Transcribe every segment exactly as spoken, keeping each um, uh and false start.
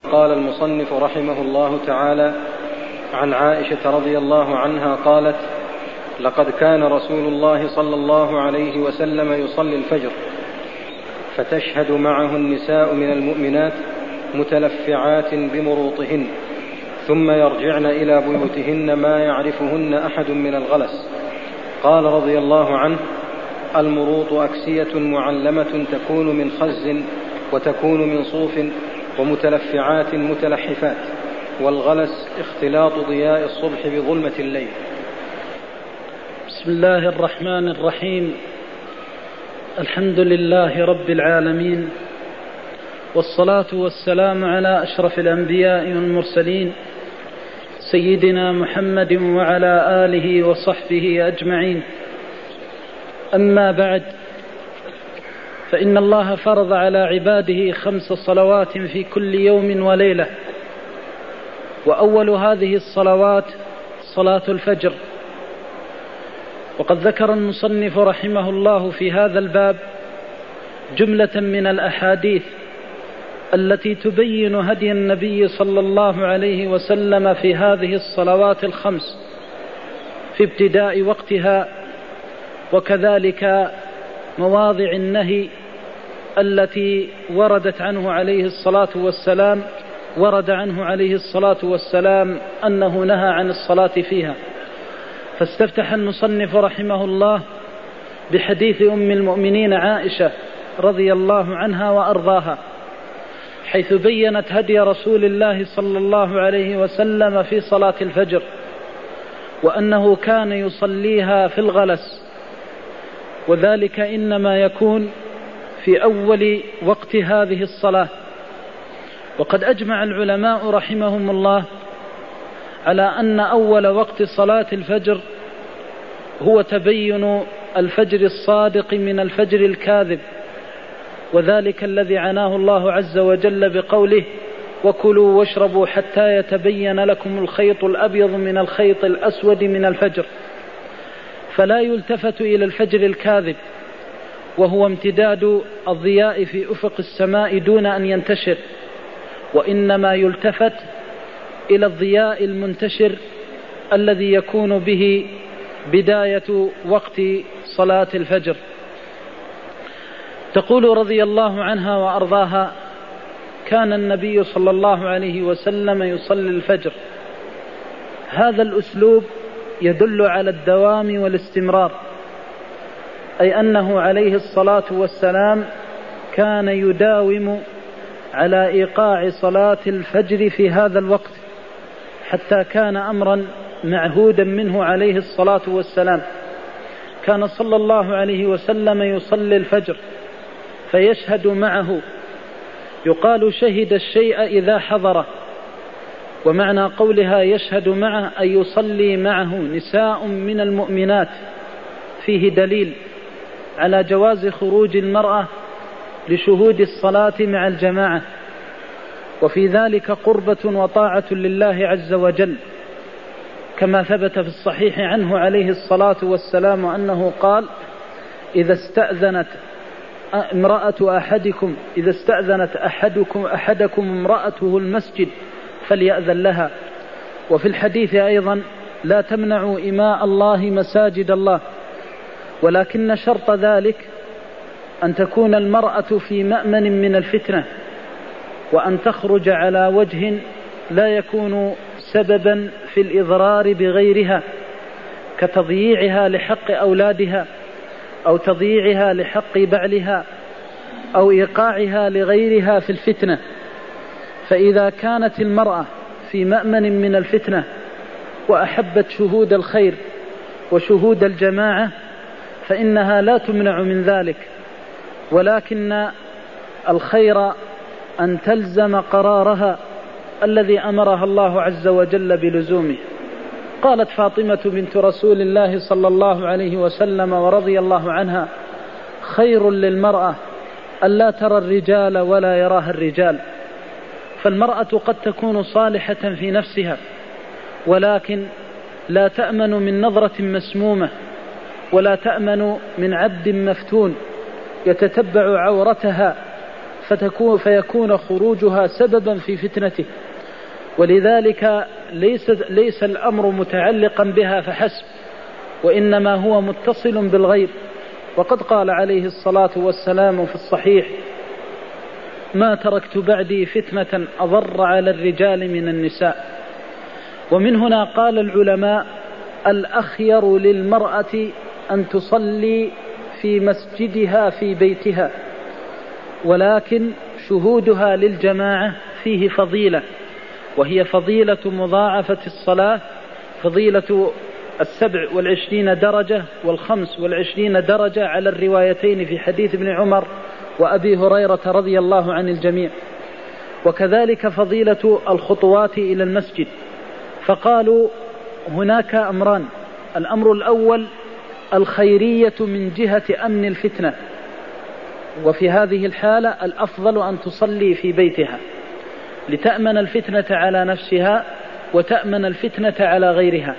قال المصنف رحمه الله تعالى: عن عائشة رضي الله عنها قالت: لقد كان رسول الله صلى الله عليه وسلم يصلي الفجر فتشهد معه النساء من المؤمنات متلفعات بمروطهن، ثم يرجعن إلى بيوتهن ما يعرفهن أحد من الغلس. قال رضي الله عنه: المروط أكسية معلمة تكون من خز وتكون من صوف، ومتلفعات متلحفات، والغلس اختلاط ضياء الصبح بظلمة الليل. بسم الله الرحمن الرحيم. الحمد لله رب العالمين، والصلاة والسلام على أشرف الأنبياء والمرسلين سيدنا محمد وعلى آله وصحبه أجمعين. أما بعد، فإن الله فرض على عباده خمس صلوات في كل يوم وليلة، وأول هذه الصلوات صلاة الفجر. وقد ذكر المصنف رحمه الله في هذا الباب جملة من الأحاديث التي تبين هدي النبي صلى الله عليه وسلم في هذه الصلوات الخمس في ابتداء وقتها، وكذلك مواضع النهي التي وردت عنه عليه الصلاة والسلام ورد عنه عليه الصلاة والسلام أنه نهى عن الصلاة فيها. فاستفتح المصنف رحمه الله بحديث أم المؤمنين عائشة رضي الله عنها وأرضاها، حيث بيّنت هدي رسول الله صلى الله عليه وسلم في صلاة الفجر، وأنه كان يصليها في الغلس، وذلك إنما يكون في أول وقت هذه الصلاة. وقد أجمع العلماء رحمهم الله على أن أول وقت صلاة الفجر هو تبين الفجر الصادق من الفجر الكاذب، وذلك الذي عناه الله عز وجل بقوله: وكلوا واشربوا حتى يتبين لكم الخيط الأبيض من الخيط الأسود من الفجر. فلا يلتفت إلى الفجر الكاذب، وهو امتداد الضياء في أفق السماء دون أن ينتشر، وإنما يلتفت إلى الضياء المنتشر الذي يكون به بداية وقت صلاة الفجر. تقول رضي الله عنها وأرضاها: كان النبي صلى الله عليه وسلم يصلي الفجر. هذا الأسلوب يدل على الدوام والاستمرار، أي أنه عليه الصلاة والسلام كان يداوم على إيقاع صلاة الفجر في هذا الوقت، حتى كان أمرا معهودا منه عليه الصلاة والسلام. كان صلى الله عليه وسلم يصلي الفجر فيشهد معه، يقال شهد الشيء إذا حضره، ومعنى قولها يشهد معه أي يصلي معه نساء من المؤمنات، فيه دليل على جواز خروج المرأة لشهود الصلاة مع الجماعة، وفي ذلك قربة وطاعة لله عز وجل، كما ثبت في الصحيح عنه عليه الصلاة والسلام أنه قال: إذا استأذنت امرأة أحدكم إذا استأذنت أحدكم أحدكم امرأته المسجد فليأذن لها. وفي الحديث أيضا: لا تمنعوا إماء الله مساجد الله، ولكن شرط ذلك أن تكون المرأة في مأمن من الفتنة، وأن تخرج على وجه لا يكون سببا في الإضرار بغيرها، كتضييعها لحق أولادها، أو تضييعها لحق بعلها، أو إيقاعها لغيرها في الفتنة. فإذا كانت المرأة في مأمن من الفتنة وأحبت شهود الخير وشهود الجماعة فإنها لا تمنع من ذلك، ولكن الخير أن تلزم قرارها الذي أمرها الله عز وجل بلزومه. قالت فاطمة بنت رسول الله صلى الله عليه وسلم ورضي الله عنها: خير للمرأة ألا ترى الرجال ولا يراها الرجال. فالمرأة قد تكون صالحة في نفسها، ولكن لا تأمن من نظرة مسمومة، ولا تأمن من عبد مفتون يتتبع عورتها فتكون فيكون خروجها سببا في فتنته. ولذلك ليس, ليس الأمر متعلقا بها فحسب، وإنما هو متصل بالغيب. وقد قال عليه الصلاة والسلام في الصحيح: ما تركت بعدي فتنة أضر على الرجال من النساء. ومن هنا قال العلماء: الأخير للمرأة أن تصلي في مسجدها في بيتها، ولكن شهودها للجماعة فيه فضيلة، وهي فضيلة مضاعفة الصلاة، فضيلة السبع والعشرين درجة والخمس والعشرين درجة على الروايتين في حديث ابن عمر وأبي هريرة رضي الله عن الجميع. وكذلك فضيلة الخطوات إلى المسجد. فقالوا هناك أمران: الأمر الأول الخيرية من جهة أمن الفتنة، وفي هذه الحالة الأفضل أن تصلي في بيتها لتأمن الفتنة على نفسها وتأمن الفتنة على غيرها.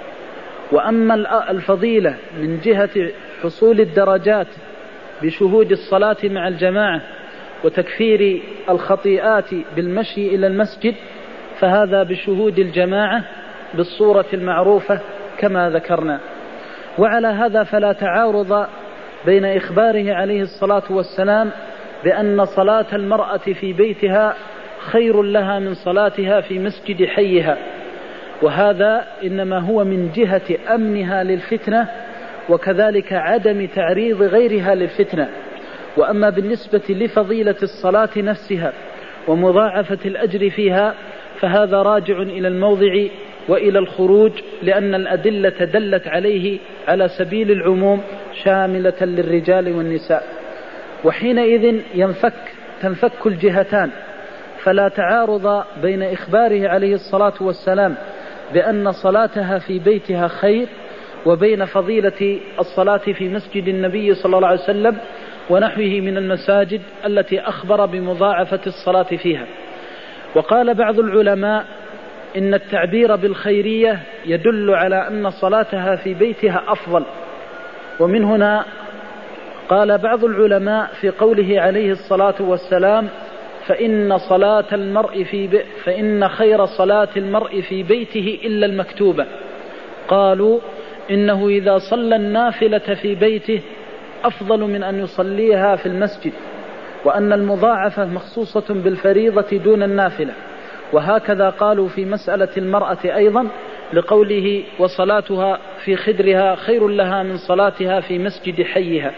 وأما الفضيلة من جهة حصول الدرجات بشهود الصلاة مع الجماعة وتكفير الخطيئات بالمشي إلى المسجد، فهذا بشهود الجماعة بالصورة المعروفة كما ذكرنا. وعلى هذا فلا تعارض بين إخباره عليه الصلاة والسلام بأن صلاة المرأة في بيتها خير لها من صلاتها في مسجد حيها، وهذا إنما هو من جهة أمنها للفتنة وكذلك عدم تعريض غيرها للفتنة. وأما بالنسبة لفضيلة الصلاة نفسها ومضاعفة الأجر فيها فهذا راجع إلى الموضع وإلى الخروج، لأن الأدلة دلت عليه على سبيل العموم شاملة للرجال والنساء. وحينئذ ينفك تنفك الجهتان، فلا تعارض بين إخباره عليه الصلاة والسلام بأن صلاتها في بيتها خير وبين فضيلة الصلاة في مسجد النبي صلى الله عليه وسلم ونحوه من المساجد التي أخبر بمضاعفة الصلاة فيها. وقال بعض العلماء إن التعبير بالخيرية يدل على أن صلاتها في بيتها أفضل. ومن هنا قال بعض العلماء في قوله عليه الصلاة والسلام: فإن صلاة المرء في بي فإن خير صلاة المرء في بيته إلا المكتوبة. قالوا إنه إذا صلى النافلة في بيته أفضل من أن يصليها في المسجد، وأن المضاعفة مخصوصة بالفريضة دون النافلة. وهكذا قالوا في مسألة المرأة أيضا لقوله: وصلاتها في خدرها خير لها من صلاتها في مسجد حيها.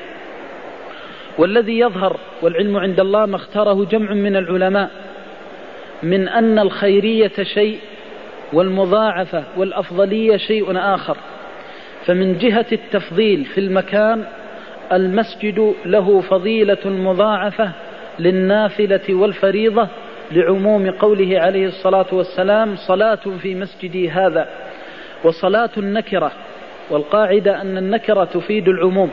والذي يظهر والعلم عند الله ما اختاره جمع من العلماء من أن الخيرية شيء والمضاعفة والأفضلية شيء آخر. فمن جهة التفضيل في المكان المسجد له فضيلة مضاعفة للنافلة والفريضة لعموم قوله عليه الصلاة والسلام: صلاة في مسجدي هذا. وصلاة النكرة، والقاعدة أن النكرة تفيد العموم.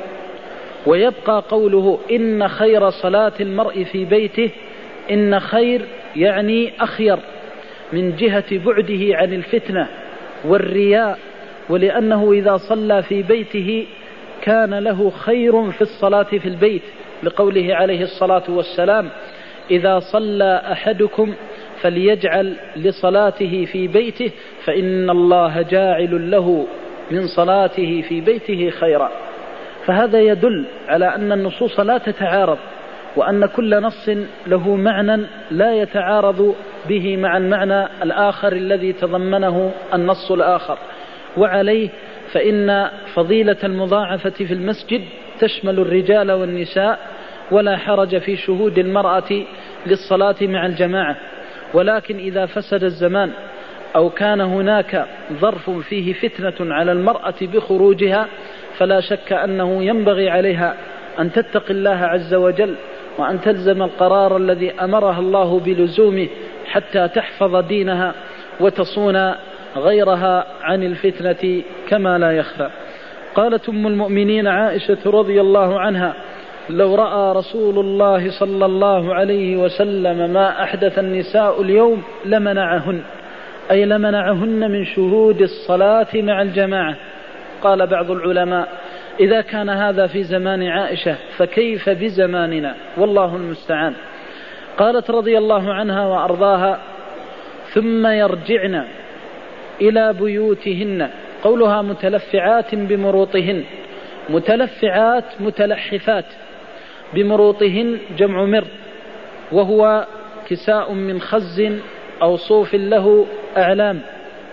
ويبقى قوله: إن خير صلاة المرء في بيته، إن خير يعني أخير من جهة بعده عن الفتنة والرياء، ولأنه إذا صلى في بيته كان له خير في الصلاة في البيت، لقوله عليه الصلاة والسلام: إذا صلى أحدكم فليجعل لصلاته في بيته فإن الله جاعل له من صلاته في بيته خيرا. فهذا يدل على أن النصوص لا تتعارض، وأن كل نص له معنى لا يتعارض به مع المعنى الآخر الذي تضمنه النص الآخر. وعليه فإن فضيلة المضاعفة في المسجد تشمل الرجال والنساء، ولا حرج في شهود المرأة للصلاة مع الجماعة. ولكن إذا فسد الزمان أو كان هناك ظرف فيه فتنة على المرأة بخروجها فلا شك أنه ينبغي عليها أن تتقي الله عز وجل وأن تلزم القرار الذي أمرها الله بلزومه حتى تحفظ دينها وتصون غيرها عن الفتنة كما لا يخفى. قالت أم المؤمنين عائشة رضي الله عنها: لو رأى رسول الله صلى الله عليه وسلم ما أحدث النساء اليوم لمنعهن، أي لمنعهن من شهود الصلاة مع الجماعة. قال بعض العلماء: إذا كان هذا في زمان عائشة فكيف بزماننا؟ والله المستعان. قالت رضي الله عنها وأرضاها: ثم يرجعن إلى بيوتهن. قولها متلفعات بمروطهن، متلفعات متلحفات، بمروطهن جمع مرط، وهو كساء من خز أو صوف له أعلام.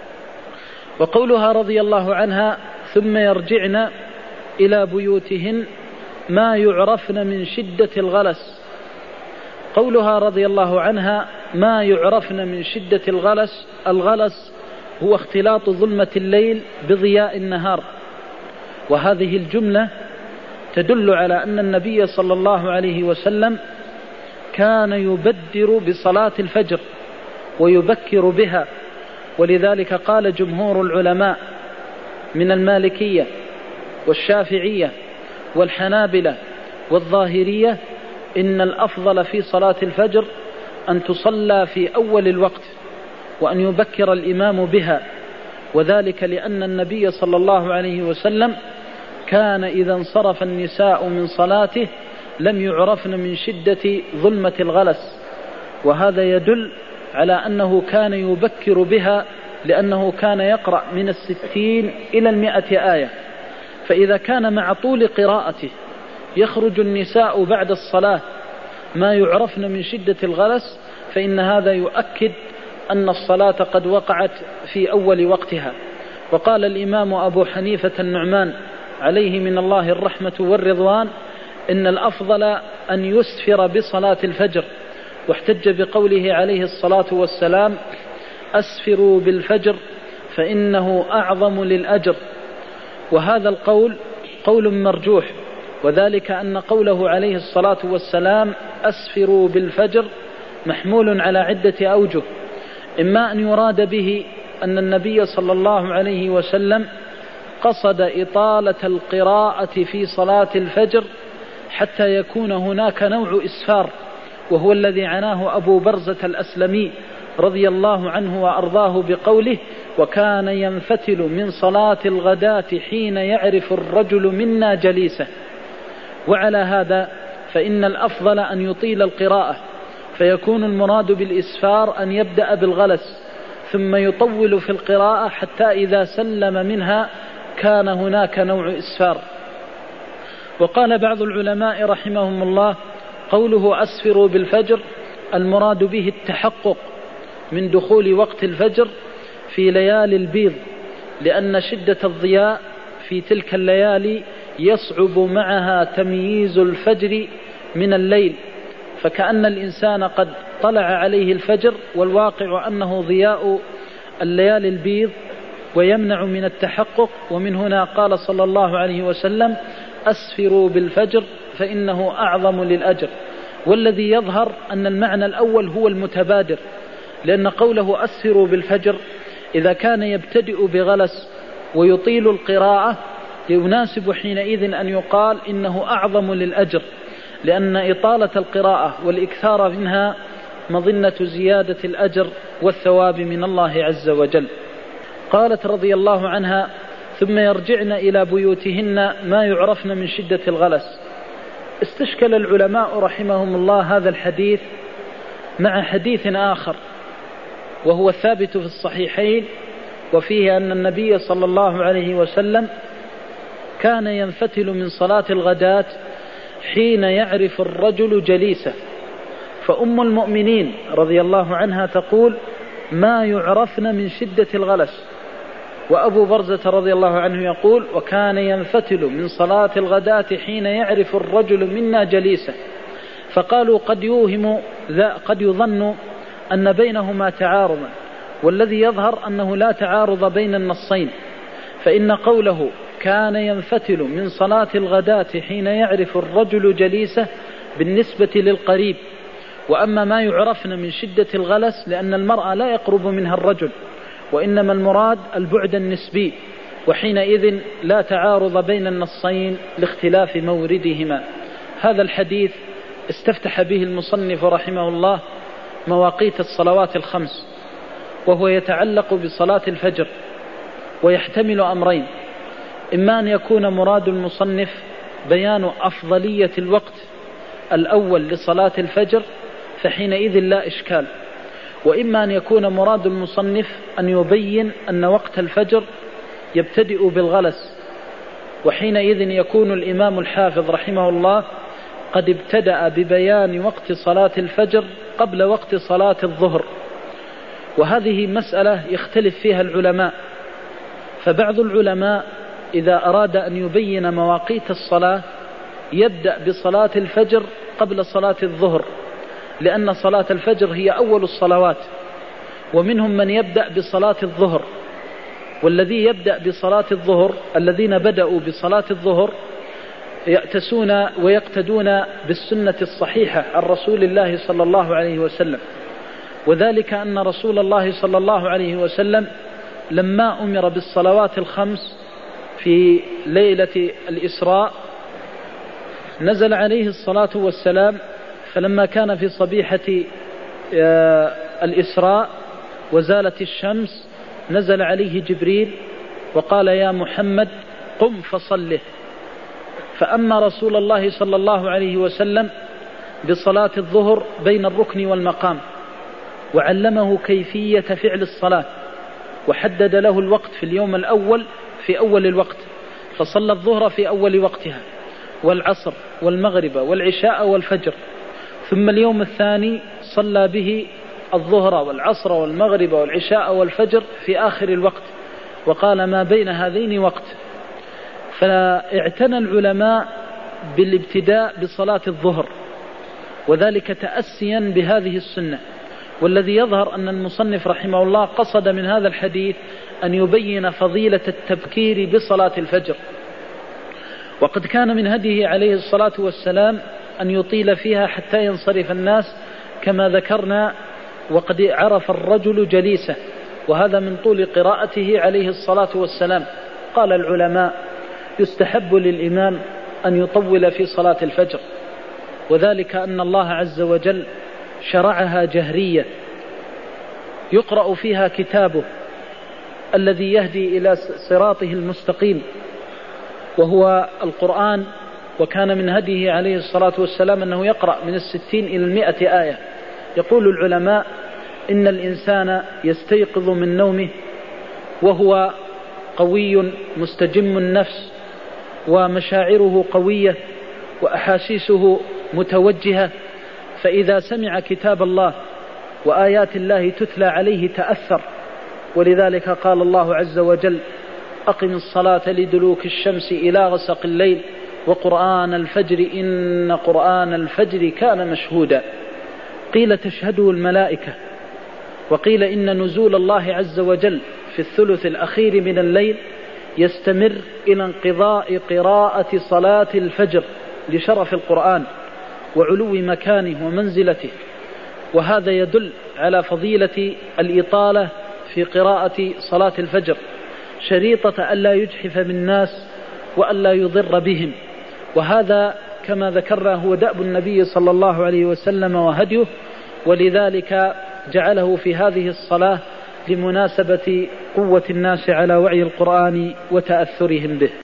وقولها رضي الله عنها: ثم يرجعن إلى بيوتهن، ما يعرفن من شدة الغلس. قولها رضي الله عنها: ما يعرفن من شدة الغلس، الغلس هو اختلاط ظلمة الليل بضياء النهار. وهذه الجملة تدل على أن النبي صلى الله عليه وسلم كان يبدر بصلاة الفجر ويبكر بها، ولذلك قال جمهور العلماء من المالكية والشافعية والحنابلة والظاهرية إن الأفضل في صلاة الفجر أن تصلى في أول الوقت وأن يبكر الإمام بها، وذلك لأن النبي صلى الله عليه وسلم كان إذا انصرف النساء من صلاته لم يعرفن من شدة ظلمة الغلس، وهذا يدل على أنه كان يبكر بها، لأنه كان يقرأ من الستين إلى المئة آية. فإذا كان مع طول قراءته يخرج النساء بعد الصلاة ما يعرفن من شدة الغلس، فإن هذا يؤكد أن الصلاة قد وقعت في أول وقتها. وقال الإمام أبو حنيفة النعمان عليه من الله الرحمة والرضوان: إن الأفضل أن يسفر بصلاة الفجر، واحتج بقوله عليه الصلاة والسلام: أسفروا بالفجر فإنه أعظم للأجر. وهذا القول قول مرجوح، وذلك أن قوله عليه الصلاة والسلام أسفروا بالفجر محمول على عدة أوجه: إما أن يراد به أن النبي صلى الله عليه وسلم قصد إطالة القراءة في صلاة الفجر حتى يكون هناك نوع إسفار، وهو الذي عناه أبو برزة الأسلمي رضي الله عنه وأرضاه بقوله: وكان ينفتل من صلاة الغداة حين يعرف الرجل منا جليسه. وعلى هذا فإن الأفضل أن يطيل القراءة، فيكون المراد بالإسفار أن يبدأ بالغلس ثم يطول في القراءة حتى إذا سلم منها كان هناك نوع إسفار. وقال بعض العلماء رحمهم الله: قوله أسفروا بالفجر المراد به التحقق من دخول وقت الفجر في ليالي البيض، لأن شدة الضياء في تلك الليالي يصعب معها تمييز الفجر من الليل، فكأن الإنسان قد طلع عليه الفجر والواقع أنه ضياء الليالي البيض ويمنع من التحقق. ومن هنا قال صلى الله عليه وسلم: أسفروا بالفجر فإنه أعظم للأجر. والذي يظهر أن المعنى الأول هو المتبادر، لأن قوله أسفروا بالفجر إذا كان يبتدئ بغلس ويطيل القراءة يناسب حينئذ أن يقال إنه أعظم للأجر، لأن إطالة القراءة والإكثار منها مظنة زيادة الأجر والثواب من الله عز وجل. قالت رضي الله عنها: ثم يرجعن إلى بيوتهن ما يعرفن من شدة الغلس. استشكل العلماء رحمهم الله هذا الحديث مع حديث آخر وهو الثابت في الصحيحين، وفيه أن النبي صلى الله عليه وسلم كان ينفتل من صلاة الغداة حين يعرف الرجل جليسه. فأم المؤمنين رضي الله عنها تقول: ما يعرفن من شدة الغلس. وأبو برزة رضي الله عنه يقول: وكان ينفتل من صلاة الغداة حين يعرف الرجل منا جليسه. فقالوا قد يوهم قد يظن أن بينهما تعارضا، والذي يظهر أنه لا تعارض بين النصين، فإن قوله كان ينفتل من صلاة الغداة حين يعرف الرجل جليسه بالنسبة للقريب، وأما ما يعرفن من شدة الغلس لأن المرأة لا يقرب منها الرجل، وإنما المراد البعد النسبي، وحينئذ لا تعارض بين النصين لاختلاف موردهما. هذا الحديث استفتح به المصنف رحمه الله مواقيت الصلوات الخمس، وهو يتعلق بصلاة الفجر، ويحتمل أمرين: إما أن يكون مراد المصنف بيان أفضلية الوقت الأول لصلاة الفجر، فحينئذ لا إشكال. وإما أن يكون مراد المصنف أن يبين أن وقت الفجر يبتدئ بالغلس، وحينئذ يكون الإمام الحافظ رحمه الله قد ابتدأ ببيان وقت صلاة الفجر قبل وقت صلاة الظهر. وهذه مسألة يختلف فيها العلماء، فبعض العلماء إذا أراد أن يبين مواقيت الصلاة يبدأ بصلاة الفجر قبل صلاة الظهر، لأن صلاة الفجر هي أول الصلوات، ومنهم من يبدأ بصلاة الظهر. والذي يبدأ بصلاة الظهر الذين بدأوا بصلاة الظهر يأتسون ويقتدون بالسنة الصحيحة عن رسول الله صلى الله عليه وسلم، وذلك أن رسول الله صلى الله عليه وسلم لما أمر بالصلوات الخمس في ليلة الإسراء نزل عليه الصلاة والسلام، فلما كان في صبيحة الإسراء وزالت الشمس نزل عليه جبريل وقال: يا محمد قم فصله. فأما رسول الله صلى الله عليه وسلم بصلاة الظهر بين الركن والمقام، وعلمه كيفية فعل الصلاة، وحدد له الوقت في اليوم الأول في أول الوقت، فصلى الظهر في أول وقتها، والعصر والمغرب والعشاء والفجر، ثم اليوم الثاني صلى به الظهر والعصر والمغرب والعشاء والفجر في آخر الوقت، وقال: ما بين هذين وقت. فاعتنى العلماء بالابتداء بصلاة الظهر، وذلك تأسيا بهذه السنة. والذي يظهر أن المصنف رحمه الله قصد من هذا الحديث أن يبين فضيلة التبكير بصلاة الفجر، وقد كان من هديه عليه الصلاة والسلام أن يطيل فيها حتى ينصرف الناس كما ذكرنا، وقد عرف الرجل جليسه، وهذا من طول قراءته عليه الصلاة والسلام. قال العلماء: يستحب للإمام أن يطول في صلاة الفجر، وذلك أن الله عز وجل شرعها جهرية يقرأ فيها كتابه الذي يهدي إلى صراطه المستقيم وهو القرآن، وكان من هديه عليه الصلاة والسلام أنه يقرأ من الستين إلى المئة آية. يقول العلماء: إن الإنسان يستيقظ من نومه وهو قوي مستجم النفس، ومشاعره قوية، وأحاسيسه متوجهة، فإذا سمع كتاب الله وآيات الله تتلى عليه تأثر. ولذلك قال الله عز وجل: أقم الصلاة لدلوك الشمس إلى غسق الليل وقرآن الفجر إن قرآن الفجر كان مشهودا. قيل تشهده الملائكة، وقيل إن نزول الله عز وجل في الثلث الأخير من الليل يستمر إلى انقضاء قراءة صلاة الفجر لشرف القرآن وعلو مكانه ومنزلته، وهذا يدل على فضيلة الإطالة في قراءة صلاة الفجر، شريطة ألا يجحف بالناس وألا يضر بهم. وهذا كما ذكرنا هو دأب النبي صلى الله عليه وسلم وهديه، ولذلك جعله في هذه الصلاة لمناسبة قوة الناس على وعي القرآن وتأثرهم به.